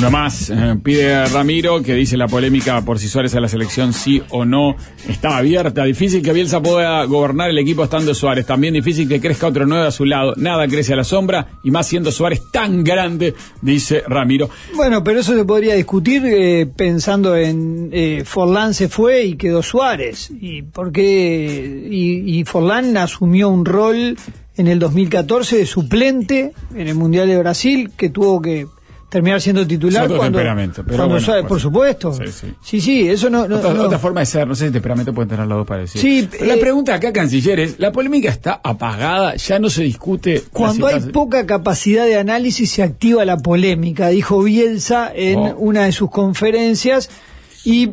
Uno más, pide Ramiro, que dice la polémica por si Suárez a la selección sí o no está abierta. Difícil que Bielsa pueda gobernar el equipo estando Suárez. También difícil que crezca otro 9 a su lado. Nada crece a la sombra y más siendo Suárez tan grande, dice Ramiro. Bueno, pero eso se podría discutir pensando en Forlán se fue y quedó Suárez. ¿Y por qué? Y Forlán asumió un rol en el 2014 de suplente en el Mundial de Brasil, que tuvo que terminar siendo titular cuando Suárez, por supuesto. Sí, eso no. Otra forma de ser, no sé si temperamento pueden tener los dos parecidos. Sí, pero la pregunta acá, canciller, es, la polémica está apagada, ya no se discute. Cuando hay poca capacidad de análisis se activa la polémica, dijo Bielsa en una de sus conferencias, y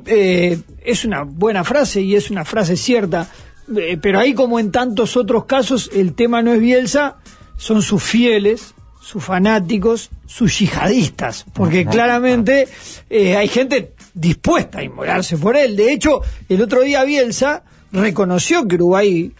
es una buena frase y es una frase cierta, pero ahí, como en tantos otros casos, el tema no es Bielsa, son sus fieles, sus fanáticos, sus yihadistas, porque claramente hay gente dispuesta a inmolarse por él. De hecho, el otro día Bielsa reconoció que Uruguay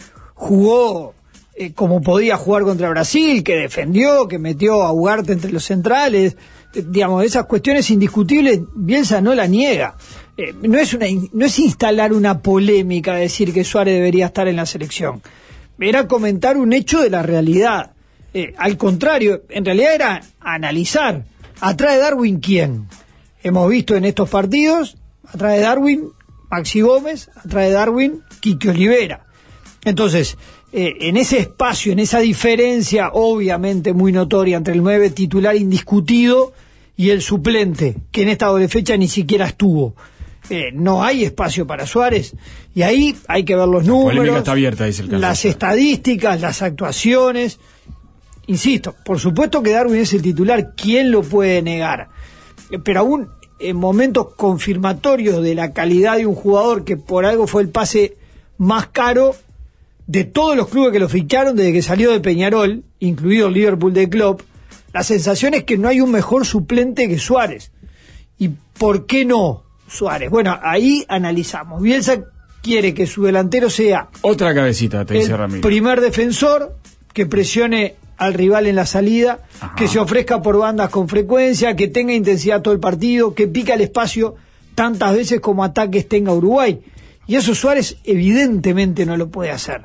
jugó como podía jugar contra Brasil, que defendió, que metió a Ugarte entre los centrales, digamos, esas cuestiones indiscutibles, Bielsa no la niega. No es instalar una polémica, decir que Suárez debería estar en la selección, era comentar un hecho de la realidad. Al contrario, en realidad era analizar. Atrás de Darwin, ¿quién? Hemos visto en estos partidos, atrás de Darwin, Maxi Gómez, atrás de Darwin, Quique Olivera. Entonces, en ese espacio, en esa diferencia obviamente muy notoria entre el 9 titular indiscutido y el suplente, que en esta doble fecha ni siquiera estuvo, no hay espacio para Suárez, y ahí hay que ver los números, está abierta, dice el las estadísticas, las actuaciones. Insisto, por supuesto que Darwin es el titular, ¿quién lo puede negar? Pero aún en momentos confirmatorios de la calidad de un jugador que por algo fue el pase más caro de todos los clubes que lo ficharon desde que salió de Peñarol, incluido el Liverpool de Klopp, la sensación es que no hay un mejor suplente que Suárez. ¿Y por qué no Suárez? Bueno, ahí analizamos. Bielsa quiere que su delantero sea otra cabecita, te dice Ramiro, primer defensor, que presione al rival en la salida, que se ofrezca por bandas con frecuencia, que tenga intensidad todo el partido, que pica el espacio tantas veces como ataques tenga Uruguay. Y eso Suárez evidentemente no lo puede hacer.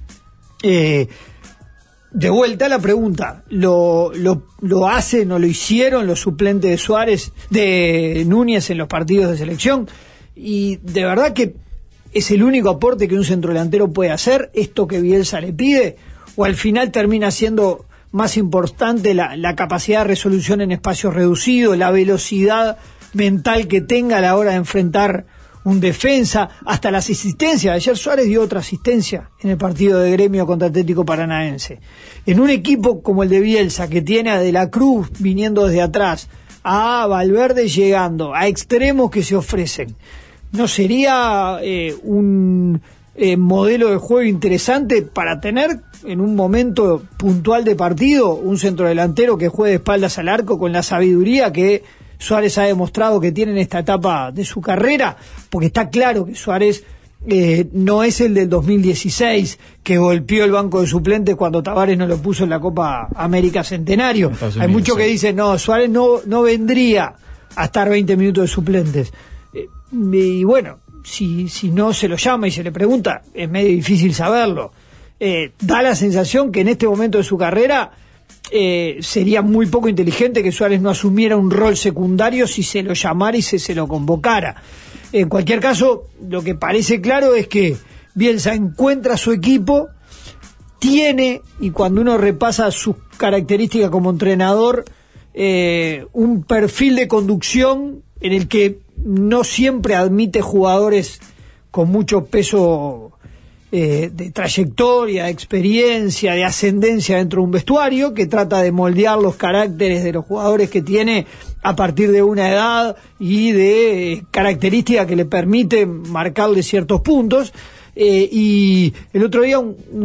De vuelta a la pregunta, ¿lo hacen o lo hicieron los suplentes de Suárez, de Núñez en los partidos de selección? Y de verdad que es el único aporte que un centrodelantero puede hacer, esto que Bielsa le pide, o al final termina siendo más importante la capacidad de resolución en espacios reducidos, la velocidad mental que tenga a la hora de enfrentar un defensa, hasta las asistencias. Ayer Suárez dio otra asistencia en el partido de Gremio contra Atlético Paranaense. En un equipo como el de Bielsa, que tiene a De la Cruz viniendo desde atrás, a Valverde llegando, a extremos que se ofrecen, ¿no sería un modelo de juego interesante para tener en un momento puntual de partido un centrodelantero que juegue de espaldas al arco con la sabiduría que Suárez ha demostrado que tiene en esta etapa de su carrera? Porque está claro que Suárez no es el del 2016 que golpeó el banco de suplentes cuando Tavares no lo puso en la Copa América Centenario. Hay muchos que dicen, no, Suárez no vendría a estar 20 minutos de suplentes. Y bueno, si no se lo llama y se le pregunta, es medio difícil saberlo. Da la sensación que en este momento de su carrera sería muy poco inteligente que Suárez no asumiera un rol secundario si se lo llamara y se lo convocara. En cualquier caso, lo que parece claro es que Bielsa encuentra su equipo, tiene, y cuando uno repasa sus características como entrenador, un perfil de conducción en el que no siempre admite jugadores con mucho peso de trayectoria, de experiencia, de ascendencia dentro de un vestuario, que trata de moldear los caracteres de los jugadores que tiene a partir de una edad y de características que le permiten marcarle ciertos puntos. Y el otro día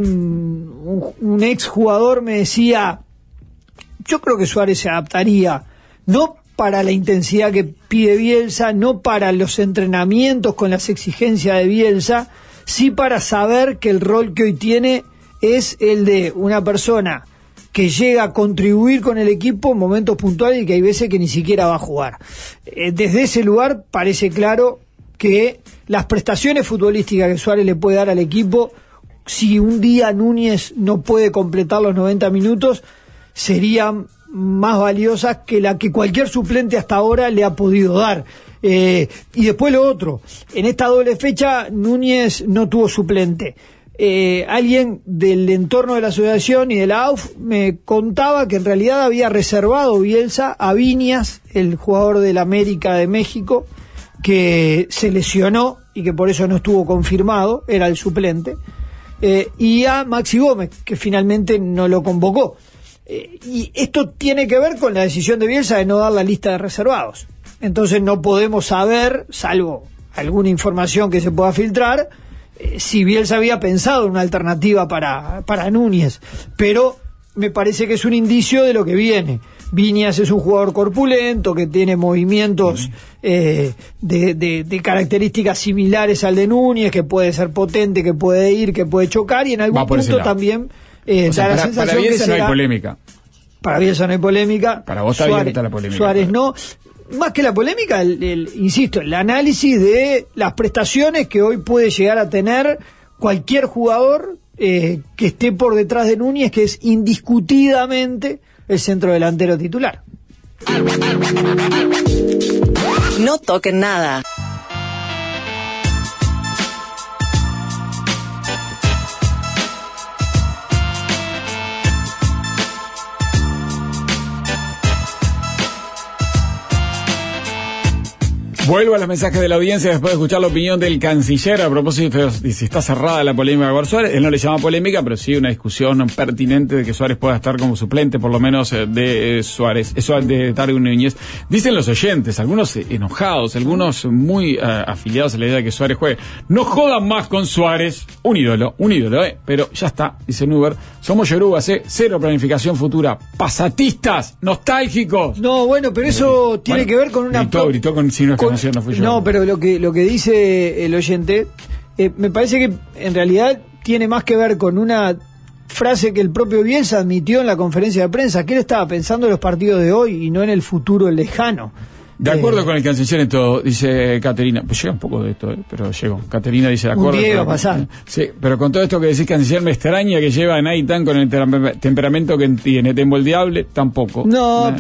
un ex jugador me decía, yo creo que Suárez se adaptaría, no para la intensidad que pide Bielsa, no para los entrenamientos con las exigencias de Bielsa, sí para saber que el rol que hoy tiene es el de una persona que llega a contribuir con el equipo en momentos puntuales y que hay veces que ni siquiera va a jugar. Desde ese lugar parece claro que las prestaciones futbolísticas que Suárez le puede dar al equipo, si un día Núñez no puede completar los 90 minutos, serían más valiosas que la que cualquier suplente hasta ahora le ha podido dar. Y después lo otro, en esta doble fecha Núñez no tuvo suplente. Alguien del entorno de la asociación y de la AUF me contaba que en realidad había reservado Bielsa a Viñas, el jugador del América de México, que se lesionó y que por eso no estuvo confirmado, era el suplente, y a Maxi Gómez, que finalmente no lo convocó. Y esto tiene que ver con la decisión de Bielsa de no dar la lista de reservados. Entonces no podemos saber, salvo alguna información que se pueda filtrar, si Bielsa había pensado en una alternativa para Núñez, pero me parece que es un indicio de lo que viene. Viñas es un jugador corpulento, que tiene movimientos de características similares al de Núñez, que puede ser potente, que puede ir, que puede chocar, y en algún punto también da la sensación para Bielsa que no hay polémica. Para Bielsa no hay polémica. Para vos está abierta la polémica. Suárez no. Más que la polémica, insisto, el análisis de las prestaciones que hoy puede llegar a tener cualquier jugador que esté por detrás de Núñez, que es indiscutidamente el centro delantero titular. No toquen nada. Vuelvo a los mensajes de la audiencia después de escuchar la opinión del canciller a propósito de si está cerrada la polémica con Suárez. Él no le llama polémica, pero sí una discusión pertinente de que Suárez pueda estar como suplente, por lo menos de Suárez, eso de Darwin Núñez. Dicen los oyentes, algunos enojados, algunos muy afiliados a la idea de que Suárez juegue. No jodan más con Suárez, un ídolo, pero ya está, dice Nuber. Somos yorubas, cero planificación futura, pasatistas, nostálgicos. No, bueno, pero eso tiene que ver con una... Gritó con signos que no fui yo. No, pero lo que dice el oyente, me parece que en realidad tiene más que ver con una frase que el propio Bielsa admitió en la conferencia de prensa, que él estaba pensando en los partidos de hoy y no en el futuro lejano. De acuerdo con el canciller en todo, dice Caterina. Pues llega un poco de esto, pero llegó. Caterina dice de acuerdo. Un día iba a pasar. Sí, pero con todo esto que decís, canciller, me extraña que lleva a Naitan con el temperamento que tiene. ¿Te emboldeable? Tampoco. No,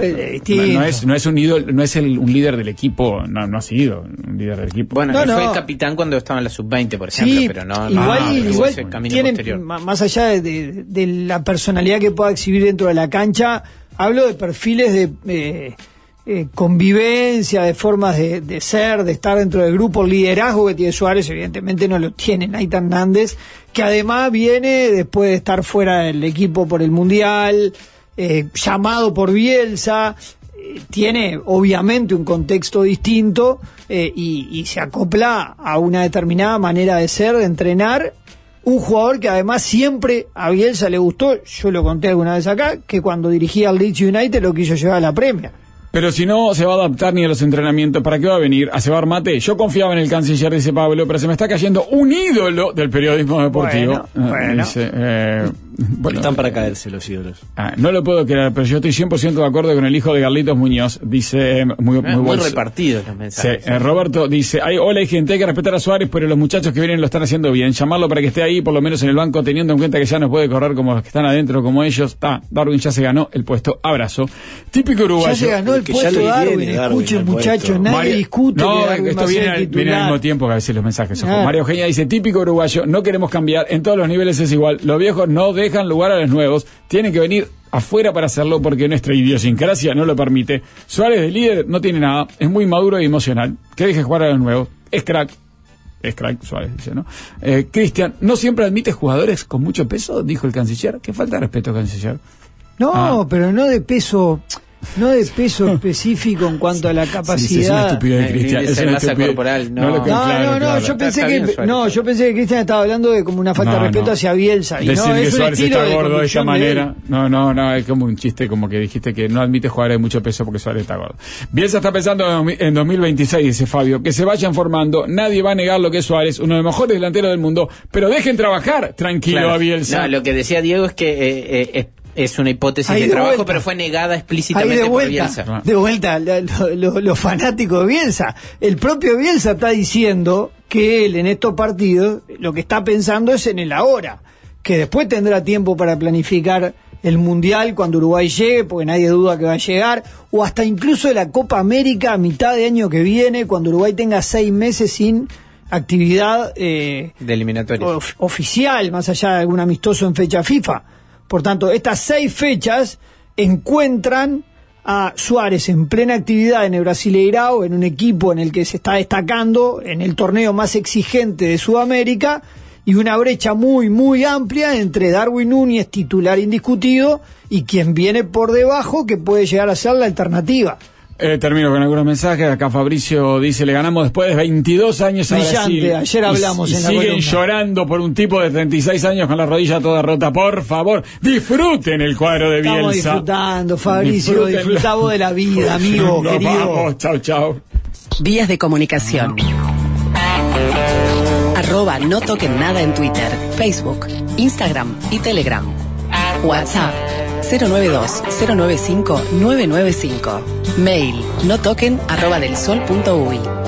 no es un ídolo, no es un líder del equipo, no ha sido un líder del equipo. Bueno, fue el capitán cuando estaba en la sub-20, por ejemplo, sí, pero no igual tiene, posterior. Más allá de la personalidad que pueda exhibir dentro de la cancha, hablo de perfiles de convivencia, de formas de ser, de estar dentro del grupo. El liderazgo que tiene Suárez evidentemente no lo tiene Naitan Nández, que además viene después de estar fuera del equipo por el Mundial, llamado por Bielsa, tiene obviamente un contexto distinto y se acopla a una determinada manera de ser, de entrenar. Un jugador que además siempre a Bielsa le gustó, yo lo conté alguna vez acá, que cuando dirigía al Leeds United lo quiso llevar a la Premier. Pero si no se va a adaptar ni a los entrenamientos, ¿para qué va a venir? ¿A cebar mate? Yo confiaba en el canciller, dice Pablo, pero se me está cayendo un ídolo del periodismo deportivo. Bueno. Dice, están para caerse los ídolos. No lo puedo creer, pero yo estoy 100% de acuerdo con el hijo de Carlitos Muñoz. Dice, muy repartidos los mensajes. Sí, Roberto dice, hola, hay gente, hay que respetar a Suárez, pero los muchachos que vienen lo están haciendo bien. Llamarlo para que esté ahí, por lo menos en el banco, teniendo en cuenta que ya no puede correr como los que están adentro, como ellos. Darwin ya se ganó el puesto. Abrazo. Típico uruguayo. Ya se ganó el puesto Darwin. Escuchen, muchachos, nadie discute. No, esto viene al mismo tiempo que a veces los mensajes. María Eugenia dice, típico uruguayo, no queremos cambiar, en todos los niveles es igual. Los viejos no dejan lugar a los nuevos. Tienen que venir afuera para hacerlo porque nuestra idiosincrasia no lo permite. Suárez de líder no tiene nada, es muy maduro y emocional. Que deje jugar a los nuevos. Es crack Suárez, dice, ¿no? Cristian, ¿no siempre admite jugadores con mucho peso? Dijo el canciller. Qué falta de respeto, canciller. No, pero no de peso... No de peso específico en cuanto a la capacidad. Sí, es una estupidez de Cristian. Es una masa corporal. Yo pensé que Cristian estaba hablando de como una falta de respeto hacia Bielsa. Y decir no, que es Suárez está gordo de esa manera. De no, es como un chiste, como que dijiste que no admite jugadores de mucho peso porque Suárez está gordo. Bielsa está pensando en 2026, dice Fabio, que se vayan formando. Nadie va a negar lo que es Suárez, uno de los mejores delanteros del mundo, pero dejen trabajar tranquilo a Bielsa. No, lo que decía Diego es que Es una hipótesis de trabajo, pero fue negada explícitamente por Bielsa. De vuelta, los fanáticos de Bielsa. El propio Bielsa está diciendo que él en estos partidos lo que está pensando es en el ahora, que después tendrá tiempo para planificar el Mundial cuando Uruguay llegue, porque nadie duda que va a llegar, o hasta incluso la Copa América a mitad de año que viene, cuando Uruguay tenga 6 meses sin actividad de eliminatoria oficial, más allá de algún amistoso en fecha FIFA. Por tanto, estas 6 fechas encuentran a Suárez en plena actividad en el Brasileirao, en un equipo en el que se está destacando en el torneo más exigente de Sudamérica, y una brecha muy, muy amplia entre Darwin Núñez, titular indiscutido, y quien viene por debajo, que puede llegar a ser la alternativa. Termino con algunos mensajes. Acá Fabricio dice: le ganamos después de 22 años a Brasil. Ayer hablamos en la columna. Siguen llorando por un tipo de 36 años con la rodilla toda rota. Por favor, disfruten el cuadro de Bielsa. Estamos disfrutando, Fabricio. Disfrutamos de la vida, amigo, querido. Vamos, chau. Vías de comunicación. @no toquen nada en Twitter, Facebook, Instagram y Telegram. WhatsApp 092-095-995. Mail notoquen@delsol.uy.